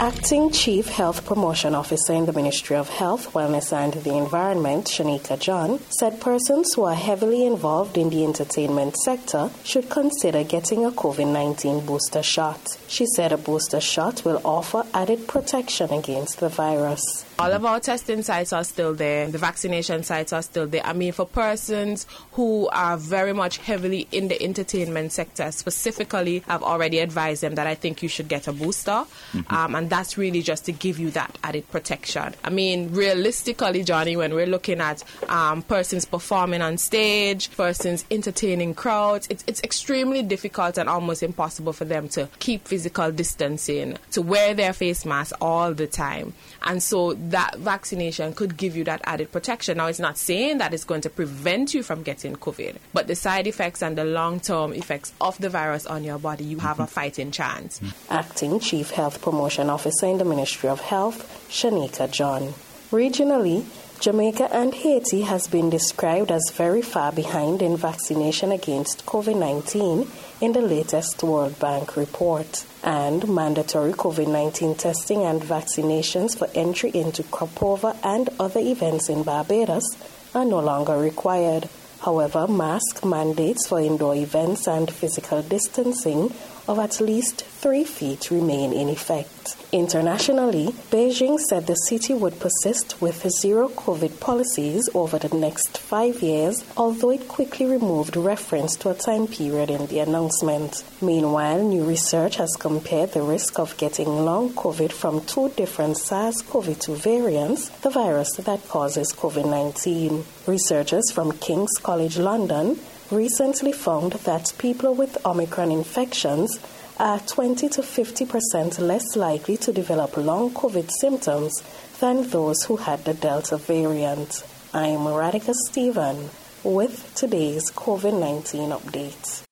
Acting Chief Health Promotion Officer in the Ministry of Health, Wellness and the Environment, Shanika John, said persons who are heavily involved in the entertainment sector should consider getting a COVID-19 booster shot. She said a booster shot will offer added protection against the virus. All of our testing sites are still there. The vaccination sites are still there. I mean, for persons who are very much heavily in the entertainment sector, specifically, I've already advised them that I think you should get a booster. And that's really just to give you that added protection. I mean, realistically, Johnny, when we're looking at persons performing on stage, persons entertaining crowds, it's extremely difficult and almost impossible for them to keep physical distancing, to wear their face mask all the time. And so that vaccination could give you that added protection. Now, it's not saying that it's going to prevent you from getting COVID, but the side effects and the long-term effects of the virus on your body, you have a fighting chance. Acting Chief Health Promotion Officer in the Ministry of Health, Shanika John. Regionally, Jamaica and Haiti has been described as very far behind in vaccination against COVID-19 in the latest World Bank report, and mandatory COVID-19 testing and vaccinations for entry into crop over and other events in Barbados are no longer required. However, mask mandates for indoor events and physical distancing of at least 3 feet remain in effect. Internationally, Beijing said the city would persist with zero COVID policies over the next 5 years, although it quickly removed reference to a time period in the announcement. Meanwhile, new research has compared the risk of getting long COVID from 2 different SARS-CoV-2 variants, the virus that causes COVID-19. Researchers from King's College London recently found that people with Omicron infections are 20 to 50% less likely to develop long COVID symptoms than those who had the Delta variant. I'm Radhika Stephen with today's COVID-19 update.